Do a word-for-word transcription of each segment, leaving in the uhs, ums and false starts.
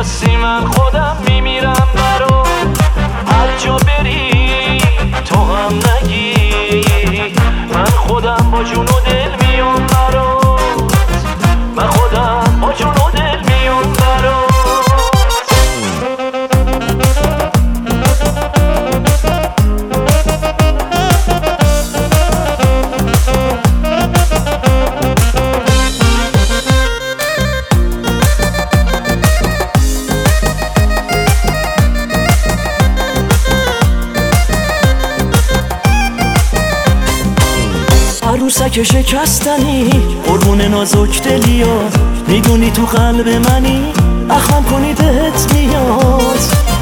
راستی من خودم میمیرم برات، هر جا بری تو هم نگی من خودم با جون و دل میام برات، من خودم با جون و دل میام برات. عروسک شکستنی قربون نازک دلیات، میدونی تو قلب منی اخم کنی بهت میاد.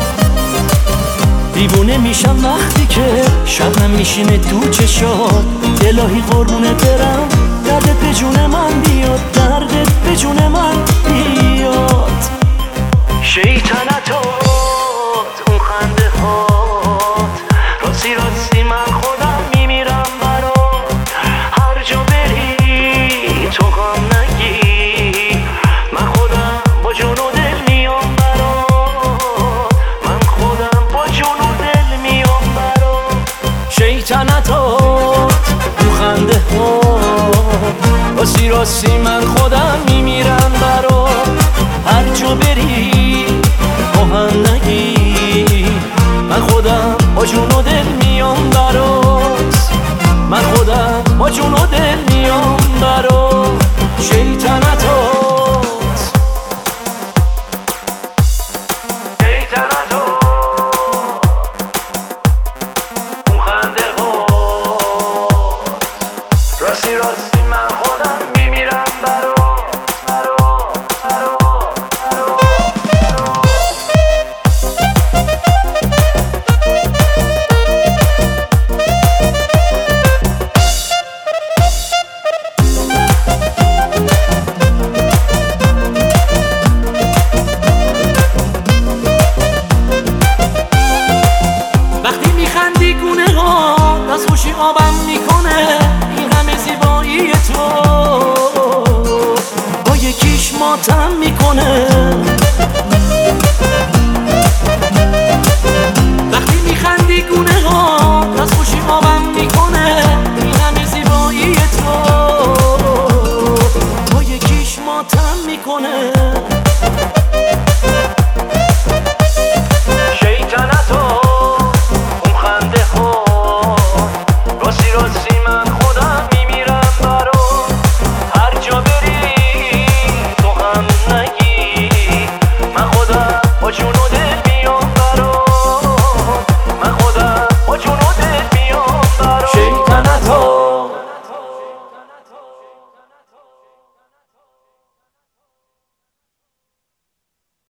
دیوونه میشم وقتی که شبم میشینه تو چشات، الهی قربونه برم دردت به جون من بیاد، دردت به جون من بیاد. شیطنتات اون خنده هات، راستی راستی من خودم میمیرم برات، هر جا بری تو غم نگی من خودم با جون و دل میام برات، من خودم با جون و دل میام برات. شیطنتات اون خنده هات، راستی راستی من خودم میمیرم برات، هر جا بری هم نگی من خودم با جون و دل میام برات، من خودم با جون و دل میام برات. شیطنتات شیطنتات اون خنده هات، راستی راستی من